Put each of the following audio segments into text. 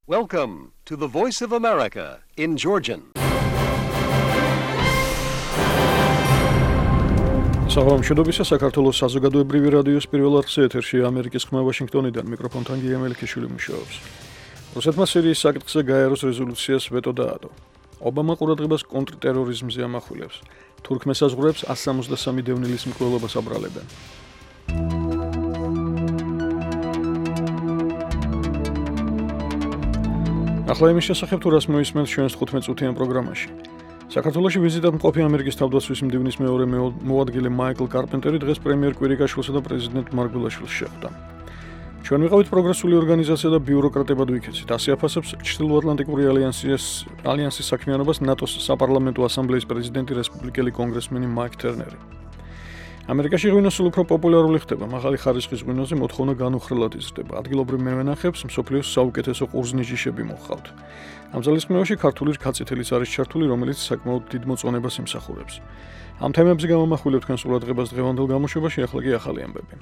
Welcome to the Voice of America in Georgian. Საღამოშობისა საქართველოს საზოგადოებრივი რადიოს პირველ არხზე ეთერში ამერიკის ხმა ვაშინგტონიდან მიკროფონთან გიემელიშვილი მუშაობს. რუსეთმა სირიის საკითხზე გაეროს რეზოლუციას ვეტო დაადო. ობამა ყურადღებას კონტრტერორიზმზე ამახვილებს. თურქმესაზღვრებს 173 დევნილის მკვლელობას აბრალებენ. ახლა იმის შესახებ თუ რას მოისმენთ ჩვენს 15 წუთიან პროგრამაში. საქართველოში ვიზიტად მყოფი ამერიკის თავდაცვის მდივნის მეორე მოადგილე მაიკლ კარპენტერი დღეს პრემიერ კვირიკაშვილსა და პრეზიდენტ მარგველაშვილს შეხვდა. ჩვენ ვიყავით პროგრესული ორგანიზაცია და ბიუროკრატებად ვიქეცით. ასე აფასებს ჩრდილოატლანტიკური ალიანსის საქმიანობას ნატოს საპარლამენტო ასამბლეის პრეზიდენტი რესპუბლიკელი კონგრესმენი მაიკ თერნერი. ამერიკაში ღვინო სულ უფრო პოპულარული ხდება. მაღალი ხარისხის ღვინოზე მოთხოვნა განუხრელად იზრდება. ადგილობრივ მევენახებს მსოფლიოს საუკეთესო ყურძნიჯიშები მოჰყავთ. ამ ძალისხმევაში ქართული რქაწითელიც არის ჩართული, რომელიც საკმაოდ დიდ მოწონებას იმსახურებს. ამ თემებზე გამომახვილებთ თქვენს ყურადღებას დღევანდელ გამოშვებაში, ახლა კი ახალი ამბები.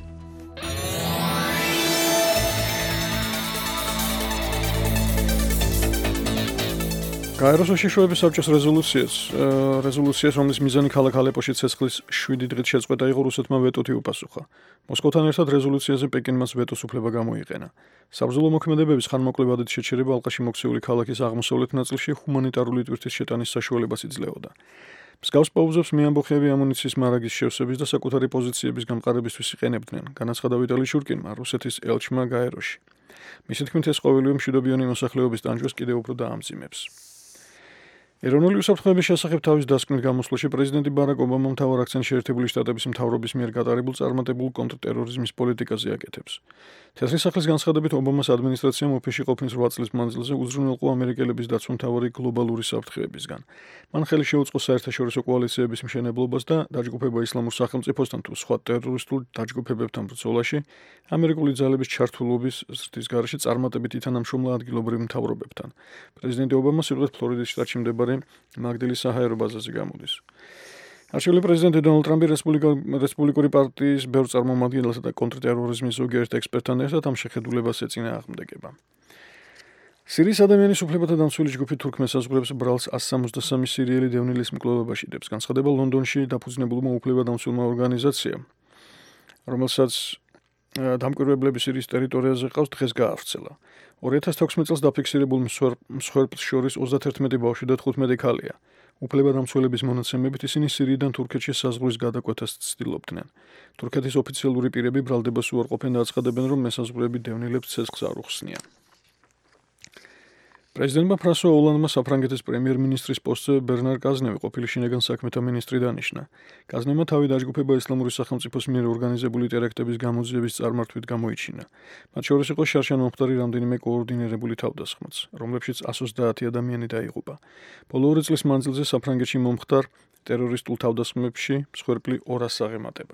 გაეროს უშიშროების საბჭოს რეზოლუციას, რომლის მიზანი ქალაქ ალეპოში ცეცხლის 7 დღით შეწყვეტა იყო, რუსეთმა ვეტოთი უპასუხა. მოსკოვთან ერთად რეზოლუციაზე პეკინმაც ვეტოს უფლება გამოიყენა. საბრძოლო მოქმედებების ხანმოკლევადით შეჩერება ალყაში მოქცეული ქალაქის აღმოსავლეთ ნაწილში ჰუმანიტარული ტვირთის შეტანის საშუალებას იძლეოდა. მსგავს პაუზებს მეამბოხეები ამუნიციის მარაგის შევსების და საკუთარი პოზიციების გამყარებისთვის იყენებდნენ, განაცხადა ვიტალი შურკინმა, რუსეთის ელჩმა გაეროში. მისი თქმით, ეს ყოველივე მშვიდობიანი მოსახლეობის ტანჯვას კიდევ უფრო დაამძიმებს. ეროვნული უსაფრთხოების შესახებ თავის დასკვნით გამოსვლაში პრეზიდენტი ბარაკ ობამა მთავარ აქცენტს შეერთებული შტატების მთავრობის მიერ გატარებულ წარმატებულ კონტრტერორიზმის პოლიტიკაზე აკეთებს. თეთრი სახლის განცხადებით ობამას ადმინისტრაციამ ოფისში ყოფნის 8 წლის მანძილზე უზრუნველყო ამერიკელების დაცვა მთავარი გლობალური საფრთხეებისგან. მან ხელი შეუწყო საერთაშორისო კოალიციების მშენებლობას და დაჯგუფება ისლამურ სახელმწიფოსთან თუ სხვა ტერორისტულ დაჯგუფებებთან ბრძოლაში ამერიკული ძალების ჩართულობის ზრდის გარეშე წარმატებით ითანამშრომლა ადგილობრივ მთავრობებთან. პრეზიდენტი ობამა სიტყვით ფლორიდის შტატში მდებარე მაგდილის საჰაერო ბაზაზე გამოდის. არჩეული პრეზიდენტი დონალდ ტრამპი რესპუბლიკური პარტიის ბევრ წარმომადგენელსა და კონტრტერორიზმის ზოგიერთ ექსპერტთან ერთად ამ შეხედულებას ეწინააღმდეგება. სირიის ადამიანის უფლებათა დამცველი ჯგუფი თურქმესაზღვრებს ბრალს 173 სირიელი დევნილის მკვლელობაში დებს. განცხადება ლონდონში დაფუძნებულმა უფლებადამცველმა ორგანიზაციამ, რომელსაც დამკვირვებლები სირიის ტერიტორიაზე ყავს, დღეს გაავრცელა. 2016 წელს დაფიქსირებულ მსხვერპლს შორის 31 ბავშვი და 15 ქალია. უფლებადამცველების მონაცემებით ისინი სირიიდან თურქეთში საზღვრის გადაკვეთას ცდილობდნენ. თურქეთის ოფიციალური პირები ბრალდებას უარყოფენ და აცხადებენ, რომ მესაზღვრეები დევნილებს ცეცხლს არ უხსნიან. პრეზიდენტმა ფრანსუა ოლანდმა საფრანგეთის პრემიერ-მინისტრის პოსტზე ბერნარ კაზნევი, ყოფილი შინაგან საქმეთა მინისტრი დანიშნა. კაზნევმა თავი დაჯგუფება ისლამური სახელმწიფოს მიერ ორგანიზებული ტერაქტების გამოძიების წარმართვით გამოიჩინა. მათ შორის იყო შარშან მომხდარი რამდენიმე კოორდინირებული თავდასხმაც, რომლებშიც 130 ადამიანი დაიღუპა. ბოლო 2 წლის მანძილზე საფრანგეთში მომხდარ ტერორისტულ თავდასხმებში მსხვერპლი 200 აღემატება.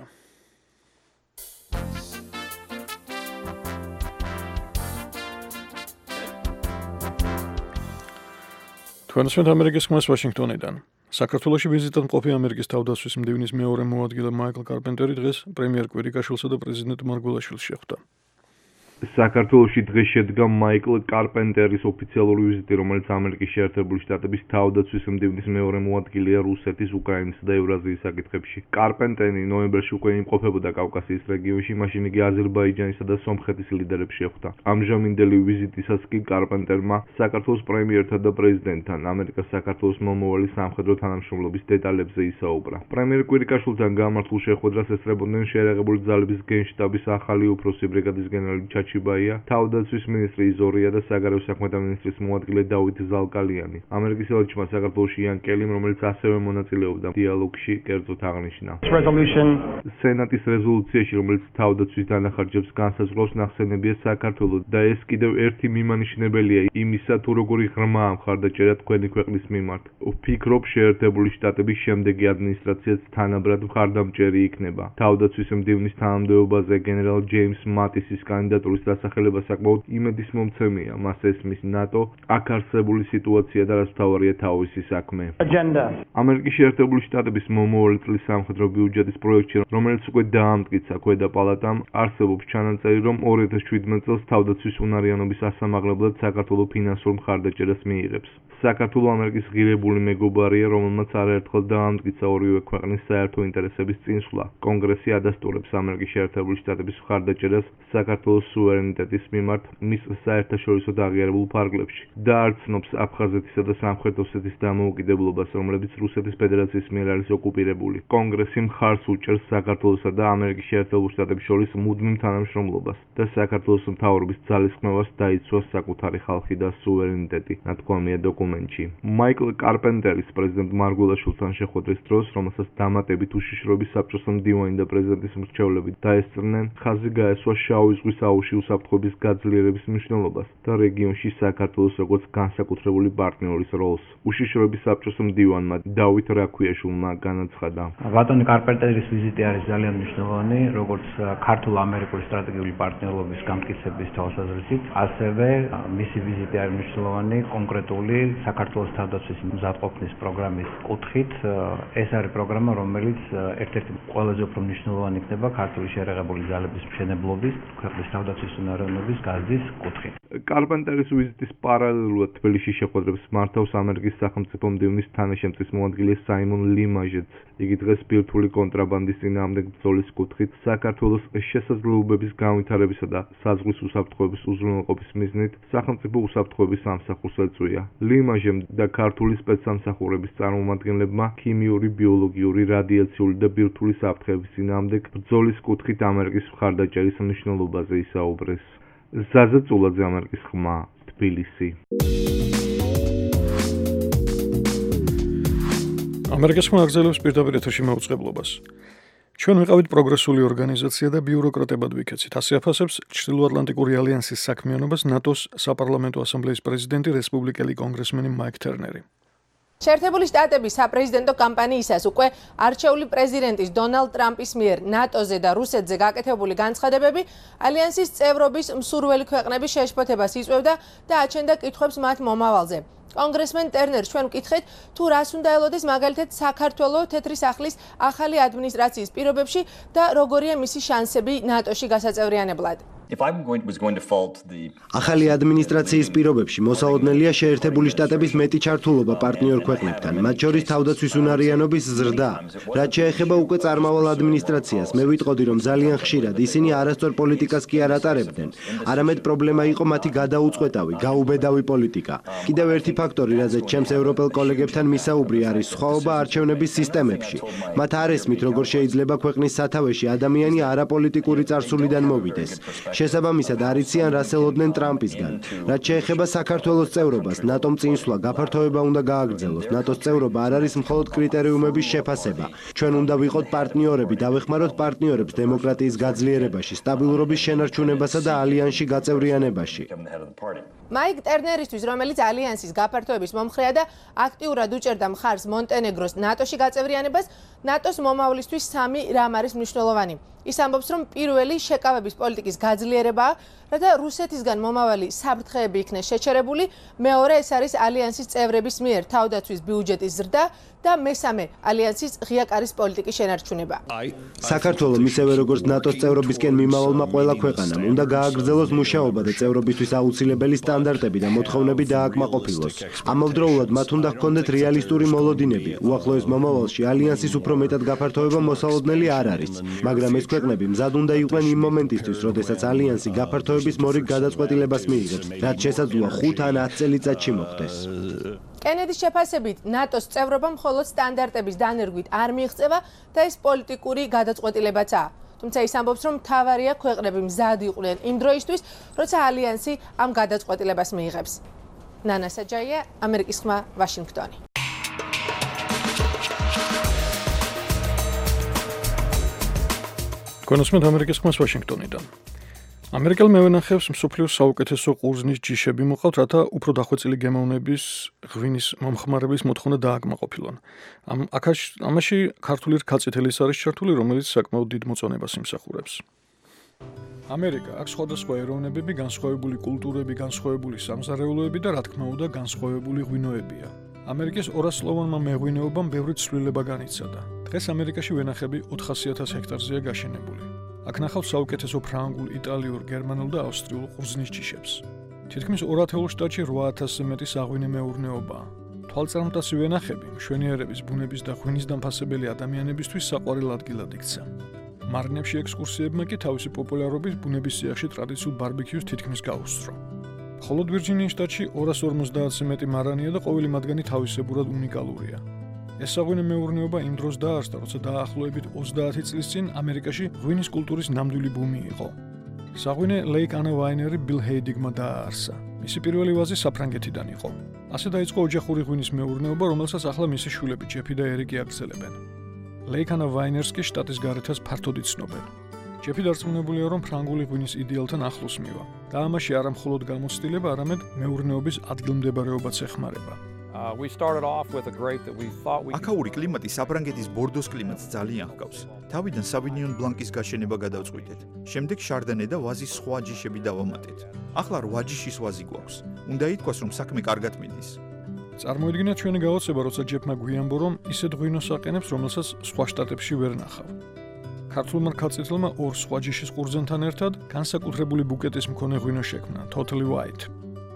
თქვენსმენთ ამერიკის ხმას ვაშინგტონიდან. საქართველოში ვიზიტად მყოფი ამერიკის თავდაცვის მდივნის მეორე მოადგილე მაიკლ კარპენტერი დღეს პრემიერ კვირიკაშვილსა და პრეზიდენტ მარგველაშვილს შეხვდა. საქართველოში დღეს შედგა მაიკლ კარპენტერის ოფიციალური ვიზიტი, რომელიც ამერიკის შეერთებული შტატების თავდაცვის მდივნის მეორე მოადგილეა რუსეთის, უკრაინისა და ევრაზიის საკითხებში. კარპენტერი ნოემბერში უკვე იმყოფებოდა კავკასიის რეგიონში, მაშინ იგი აზერბაიჯანისა და სომხეთის ლიდერებს შეხვდა. ამჟამინდელი ვიზიტისას კი კარპენტერმა საქართველოს პრემიერთან და პრეზიდენტთან ამერიკას საქართველოს მომავალი სამხედრო თანამშრომლობის დეტალებზე ისაუბრა. პრემიერ კვირიკაშვილთან გამართულ შეხვედრას ესწრებოდნენ შეიარაღებული ძალების გენშტაბის ახალი უფროსი ბრიგადის გენერალი ჩაჩიბაია, თავდაცვის მინისტრი იზორია და საგარეო საქმეთა მინისტრის მოადგილე დავით ზალკალიანი. ამერიკის ელჩმა საქართველოში იან კელიმ, რომელიც ასევე მონაწილეობდა დიალოგში, კერძოდ აღნიშნა. სენატის რეზოლუციაში, რომელიც თავდაცვის დანახარჯებს განსაზღვრავს, ნახსენებია საქართველო და ეს კიდევ ერთი მიმანიშნებელია იმისა, თუ როგორი ღრმაა მხარდაჭერა თქვენი ქვეყნის მიმართ. ვფიქრობ, შეერთებული შტატების შემდეგი ადმინისტრაციაც თანაბრად მხარდამჭერი იქნება. თავდაცვის მდივნის თანამდებობაზე გენერალ ჯეიმს მატისის კანდიდატურის წევრის დასახელება საკმაოდ იმედისმომცემია. მას ესმის ნატო, აქ არსებული სიტუაცია და რაც მთავარია თავისი საქმე. ამერიკის შეერთებული შტატების მომავალი წლის სამხედრო ბიუჯეტის პროექტში, რომელიც უკვე დაამტკიცა ქვედა პალატამ, არსებობს ჩანაწერი, რომ 2017 წელს თავდაცვის უნარიანობის ასამაღლებლად საქართველოს ფინანსურ მხარდაჭერას მიიღებს. საქართველოს ამერიკის ღირებული მეგობარია, რომელმაც არაერთხელ დაამტკიცა ორივე ქვეყნის საერთო ინტერესების წინსვლა. კონგრესი ადასტურებს ამერიკის შეერთებული შტატების მხარდაჭერას საქართველოს სუვერენიტეტის მიმართ მის საერთაშორისო აღიარებულ ფარგლებში და არ ცნობს აფხაზეთისა და სამხრეთ ოსეთის დამოუკიდებლობას, რომლებიც რუსეთის ფედერაციის მიერ არის ოკუპირებული. კონგრესი მხარს უჭერს საქართველოსა და ამერიკის შეერთებულ შტატების შორის მუდმივ თანამშრომლობას და საქართველოს მთავრობის ძალისხმევას დაიცვა საკუთარი ხალხი და სუვერენიტეტი, ნათქვამია დოკუმენტში. მაიკლ კარპენტერის პრეზიდენტ მარგველაშვილთან შეხვედრის დროს, რომელსაც დამატებით უშიშროების საბჭოს მდივანი და პრეზიდენტის მრჩევლები დაესწრნენ, ხაზი გაესვა შავი ზღვის აუზში უსაფრთხოების გაძლიერების მნიშვნელობას და რეგიონში საქართველოს როგორც განსაკუთრებული პარტნიორის როლს. უშიშროების საბჭოს მდივანმა დავით რაქვიაშვილმა განაცხადა. ბატონი კარპენტერის ვიზიტი არის ძალიან მნიშვნელოვანი, როგორც ქართულ-ამერიკული სტრატეგიული პარტნიორობის გამტკიცების თვალსაზრისით, ასევე მისი ვიზიტი არის მნიშვნელოვანი კონკრეტული საქართველოს თავდაცვის მზადყოფნის პროგრამის კუთხით. ეს არის პროგრამა, რომელიც ერთ-ერთი ყველაზე უფრო მნიშვნელოვანი იქნება ქართული შეერაღებული ძალების მშენებლობის, ქვეყნის თავდაცვის უნარიანობის გაზრდის კუთხით. კარპენტერის ვიზიტის პარალელურად თბილისში შეხვედრებს მართავს ამერიკის სახელმწიფო მდივნის თანაშემწის მოადგილე საიმონ ლიმაჟეც. იგი დღეს ბირთვული კონტრაბანდის წინააღმდეგ ბრძოლის კუთხით საქართველოს შესაძლებლობების განვითარებისა და საზღვრის უსაფრთხოების უზრუნველყოფის მიზნით სახელმწიფო უსაფრთხოების სამსახურს ეწვია. ლიმაჟემ და ქართული სპეცსამსახურების წარმომადგენლებმა ქიმიური, ბიოლოგიური, რადიაციული და ბირთვული საფრთხეების წინააღმდეგ ბრძოლის კუთხით ამერიკის მხარდაჭერის მნიშვნელობაზე ისაუბრეს. ზაზა წულაძე, ამერიკის ხმა, თბილისი. ამერიკის ხმა აგრძელებს პირდაპირ ეთერში მაუწყებლობას. ჩვენ ვიყავით პროგრესული ორგანიზაცია და ბიუროკრატებად ვიქეცით. ასე აფასებს ჩრდილოატლანტიკური ალიანსის საქმიანობას ნატოს საპარლამენტო ასამბლეის პრეზიდენტი რესპუბლიკელი კონგრესმენი მაიკ ტერნერი. შეერთებული შტატების საპრეზიდენტო კამპანიისას უკვე არჩეული პრეზიდენტის დონალდ ტრამპის მიერ ნატოზე და რუსეთზე გაკეთებული განცხადებები ალიანსის წევრობის მსურველი ქვეყნების შეშფოთებას იწვევდა და აჩენდა კითხვებს მათ მომავალზე. კონგრესმენ ტერნერს ჩვენ ვკითხეთ, თუ რას უნდა ელოდეს მაგალითად საქართველოს თეთრი სახლის ახალი ადმინისტრაციის პირობებში და როგორია მისი შანსები ნატოში გასაწევრიანებლად. ახალი ადმინისტრაციის პირობებში მოსაოდნელია შეერთებული შტატების მეტი ჩართულობა პარტნიორ ქვეყნებთან, მათ შორის თავდაცვის უნარიანობის ზრდა. რაც შეეხება უკვე წარმავალ ადმინისტრაციას, მე ვიტყოდი, რომ ძალიან ხშირად ისინი არასწორ პოლიტიკას კი არ ატარებდნენ, არამედ პრობლემა იყო მათი გადაუწყვეტავი, გაუბედავი პოლიტიკა. კიდევ ერთი ფაქტორი, რაზეც ჩემს ევროპელ კოლეგებთან მისაუბრი, არის სხვაობა არჩევნების სისტემებში. მათ არ ესმით, როგორ შეიძლება ქვეყნის სათავეში ადამიანი არაპოლიტიკური წარსულიდან მოვიდეს. შესაბამისად არ იციან რას ელოდნენ ტრამპისგან. რაც შეეხება საქართველოს წევრობას, ნატომ წინსვლა გაფართოება უნდა გააგრძელოს. ნატოს წევრობა არ არის მხოლოდ კრიტერიუმების შეფასება. ჩვენ უნდა ვიყოთ პარტნიორები, დავეხმაროთ პარტნიორებს დემოკრატიის გაძლიერებაში, სტაბილურობის შენარჩუნებასა და ალიანსში გაწევრიანებაში. მაიკ ტერნერისთვის, რომელიც ალიანსის გაფართოების მომხრეა და აქტიურად უჭერდა მხარს მონტენეგროს ნატოში გაწევრიანებას, ნატოს მომავლისთვის სამი რამ არის მნიშვნელოვანი. ის ამბობს, რომ პირველი შეკავების პოლიტიკის გაძლიერებაა, რათა რუსეთისგან მომავალი საფრთხეები იქნეს შეჩერებული, მეორე ეს არის ალიანსის წევრების მიერ თავდაცვის ბიუჯეტის ზრდა და მესამე ალიანსის ღია კარის პოლიტიკის შენარჩუნება. საქართველოს მისევე როგორც ნატოს წევრობისკენ მიმავალმა ყველა ქვეყანამ უნდა გააგრძელოს მუშაობა და წევრობისთვის აუცილებელი სტანდარტები და მოთხოვნები დააკმაყოფილოს. ამავდროულად მათ უნდა ჰქონდეთ რეალისტური მოლოდინები. უახლოეს მომავალში ალიანსის უფრო მეტად გაფართოება მოსაოდნელი არ არის, მაგრამ ეს ქვეყნები მზად უნდა იყვნენ იმ მომენტისთვის, როდესაც ალიანსი გაფართოების მორიგ გადაწყვეტილებას მიიღებს, რაც შესაძლოა 5 ან 10 წელიწადში მოხდეს. კენედის შეფასებით, ნატოს წევრობა მხოლოდ სტანდარტების დანერგვით არ მიიღწევა და ეს პოლიტიკური გადაწყვეტილებაცაა. თუმცა ის ამბობს, რომ მთავარია ქვეყნები მზად იყვნენ იმ დროისთვის, როცა ალიანსი ამ გადაწყვეტილებას მიიღებს. ნანა საჯაია, ამერიკის ხმა, ვაშინგტონი. კონსმეთ ამერიკის ხმას ვაშინგტონიდან. ამერიკელ მევენახეებს მსოფლიოს საუკეთესო ყურძნის ჯიშები მოყავთ, რათა უფრო დახვეწილი გემოვნების ღვინის მომხმარების მოთხოვნა დააკმაყოფილონ. ამაში ქართული რქაწითელის არის ჩართული, რომელიც საკმაოდ დიდ მოწონებას იმსახურებს. ამერიკა აქვს სხვადასხვა ეროვნებები, განსხვავებული კულტურები, განსხვავებული სამზარეულოები და რა თქმა უნდა, განსხვავებული ღვინოებია. ამერიკის 200-სლოვანმა მეღვინეობამ ბევრი ცვლილება განიცადა. დღეს ამერიკაში ვენახები 400,000 ჰექტარზეა გაშენებული. აქ ნახავთ საუკეთესო ფრანგულ, იტალიურ, გერმანულ და ავსტრიულ ყურძნის ჯიშებს. თითქმის 200 შტატში 8,000-ზე მეტი საღვინე მეურნეობაა. თვალწარმტაცი ვენახები მშვენიერების, ბუნების და ღვინის დამფასებელი ადამიანებისთვის საყვარელ ადგილად იქცა. მარნებში ექსკურსიებმა კი თავისი პოპულარობით ბუნების სიახში ტრადიციულ ბარბეკიუს თითქმის გაუსწრო. მხოლოდ ვირჯინიის შტატში 250-ზე მეტი მარანია და ყოველი მათგანი თავისებურად უნიკალურია. ეს საღვინე მეურნეობა იმ დროს დაარსდა, როცა დაახლოებით 30 წლის წინ ამერიკაში ღვინის კულტურის ნამდვილი ბუმი იყო. საღვინე ლეიკ ანა ვაინერი ბილ ჰეიდგმა დააარსა. მისი პირველი ვაზი საფრანგეთიდან იყო. ასე დაიწყო ოჯახური ღვინის მეურნეობა, რომელსაც ახლა მისი შვილები ჯეფი და ერიკი აგრძელებენ. ლეიკ ანა ვაინერს კი შტატის გარეთაც ფართოდ იცნობენ. ჯეფი დარწმუნებულია, რომ ფრანგული ღვინის იდეალთან ახლოს მივა და ამაში არა მხოლოდ გამოცდილება, არამედ მეურნეობის ადგილმდებარეობაც ეხმარება. აქაური კლიმატი საფრანგეთის ბორდოს კლიმატს ძალიან ჰგავს. თავიდან სავინიონ ბლანკის გაშენება გადავწყვიტეთ. შემდეგ შარდანე და ვაზის სხვა ჯიშები დავამატეთ. ახლა 8 ჯიშის ვაზი გვაქვს. უნდა ითქვას, რომ საქმე კარგად მიდის. წარმოიდგინეთ ჩვენი გაოცება, როცა ჯეფმა გვიამბო, რომ ისეთ ღვინოს აყენებს, რომელსაც სხვა შტატებში ვერ ნახავ. ქართულმა რქაწითელმა 2 სხვა ჯიშის ყურძენთან ერთად განსაკუთრებული ბუკეტის მქონე ღვინო შექმნა, Totally White.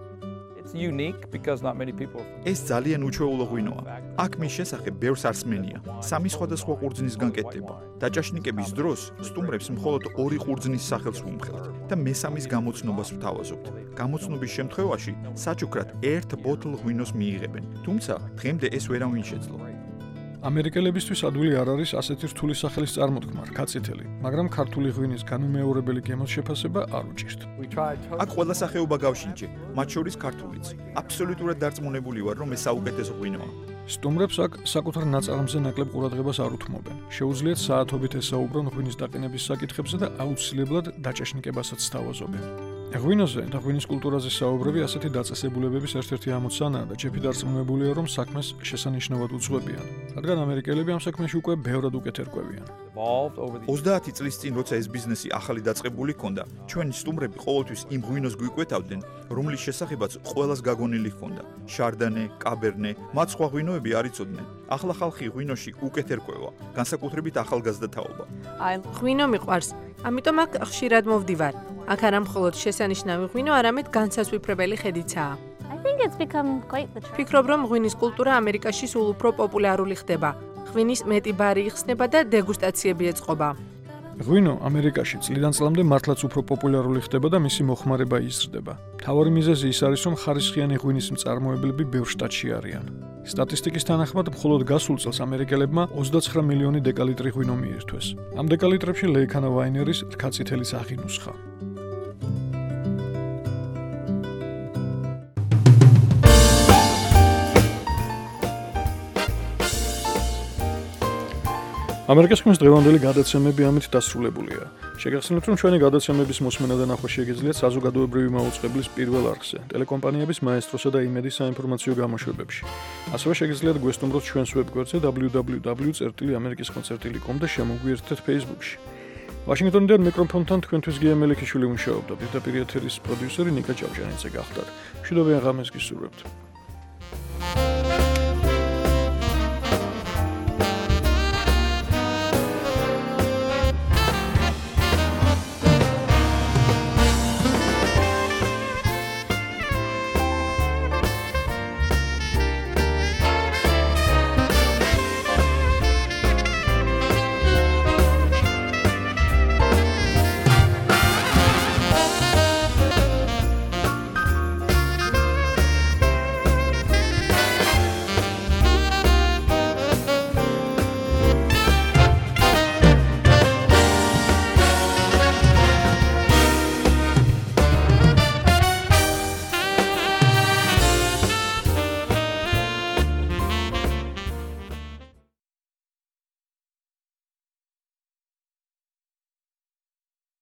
ეს ძალიან უჩვეულო ღვინოა. აქ მის შესახებ ბევრს არ სმენია. 3 სხვადასხვა ყურძნისგან კეთდება. დაჭაშნიკების დროს სტუმრებს მხოლოდ 2 ყურძნის სახელს ვუმხელთ და მესამის გამოცნობას ვთავაზობთ. გამოცნობის შემთხვევაში საჩუქრად 1 ბოთლ ღვინოს მიიღებენ. თუმცა დღემდე ეს ვერავინ შეძლო. ამერიკელებისთვის ადვილი არ არის ასეთი რთული სახელის წარმოთქმა, რქაწითელი, მაგრამ ქართული ღვინის განუმეორებელი გემოს შეფასება არ უჭირთ. აქ ყველა სახეობა გავშინჯე, მათ შორის ქართულიც. აბსოლუტურად დარწმუნებული ვარ, რომ ეს საუკეთესო ღვინოა. სტუმრებს აქ საკუთარ ნაწარმზე ნაკლებ ყურადღებას არ უთმობენ. შეუძლიათ საათობით ესაუბრონ ღვინის დაყენების საკითხებზე და აუცილებლად დაჭაშნიკებასაც სთავაზობენ. ღვინოზე და ღვინის კულტურაზე საუბრები ასეთი დაწესებულებების ერთ-ერთი ამოცანაა და ჯეფი დარწმუნებულია, რომ საქმეს შესანიშნავად უძღვებიან, რადგან ამერიკელები ამ საქმეში უკვე ბევრად უკეთ ერკვევიან. 30 წლის წინ, როცა ეს ბიზნესი ახალი დაწყებული ჰქონდა, ჩვენი სტუმრები ყოველთვის იმ ღვინოს გვიკვეთავდნენ, რომლის შესახებაც ყველას გაგონილი ჰქონდა. შარდანე, კაბერნე, მათ სხვა ღვინოები არ იცოდნენ. ახლა ხალხი ღვინოში უკეთ ერკვევა, განსაკუთრებით ახალგაზრდა თაობა. ღვინო მიყვარს, ამიტომ აქ ხშირად მოვდივარ. აქ არა მხოლოდ შესანიშნავი ღვინო, არამედ განსაცვიფრებელი ხედიცაა. ფიქრობ, რომ ღვინის კულტურა ამერიკაში სულ უფრო პოპულარული ხდება. ღვინის მეტი ბარი იხსნება და დეგუსტაციები ეწყობა. ღვინო ამერიკაში წლიდან წლამდე მართლაც უფრო პოპულარული ხდება და მისი მოხმარება იზრდება. მთავარი მიზეზი ის არის, რომ ხარისხიანი ღვინის მწარმოებლები ბევრ შტატში არიან. სტატისტიკის თანახმად, მხოლოდ გასულ წელს ამერიკელებმა 29 მილიონი დეკალიტრი ღვინო მიირთვეს. ამ დეკალიტრებში ლეიკ ანა ვაინერის რქაწითელის აღინუსხა. ამერიკის ღვინის დღევანდელი გადაცემები ამით დასრულებულია. შეგახსენებთ, რომ ჩვენი გადაცემების მოსმენა და ნახვა შეგიძლიათ საზოგადოებრივი მაუწყებლის პირველ არხზე, ტელეკომპანიების მაესტროსა და იმედის საინფორმაციო გამოშვებებში. ასევე შეგიძლიათ გვესტუმროთ ჩვენს ვებგვერდზე www.amerikisconcert.com და შემოგვიერთდეთ Facebook-ში. ვაშინგტონიდან მიკროფონთან თქვენთვის გია მელიქიშვილი მუშაობდა, პირდაპირ ეთერის პროდიუსერი ნიკა ჭავჭანიძე გახდათ. მშვიდობიან ღამეს გისურვებთ.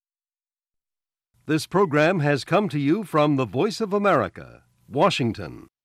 This program has come to you from the Voice of America, Washington.